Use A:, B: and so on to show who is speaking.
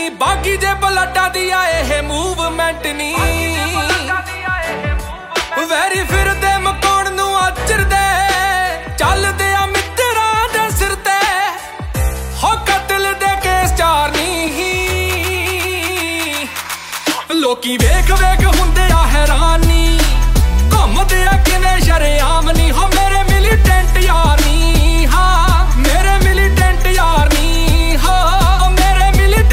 A: ਨੀ ਬਾਗੀ ਜੇ ਬਲੱਡਾਂ ਦੀ ਇਹ ਮੂਵਮੈਂਟ ਨੀ ਵੈਰੀ ਫਿਰਦੇ ਮਕਾਉਣ ਨੂੰ ਆਚਰਦੇ ਚੱਲਦੇ ਆ ਮਿੱਤਰਾਂ ਦੇ ਸਿਰ ਤੇ ਹੋ ਕਤਲ ਦੇ ਕੇਸ ਚਾਰ ਨੀ ਲੋਕੀ ਵੇਖ ਵੇਖ ਹੁੰਦੇ ਆ ਹੈਰਾਨੀ ਘੁੰਮਦੇ ਆ ਕਿਵੇਂ ਸ਼ਰੇ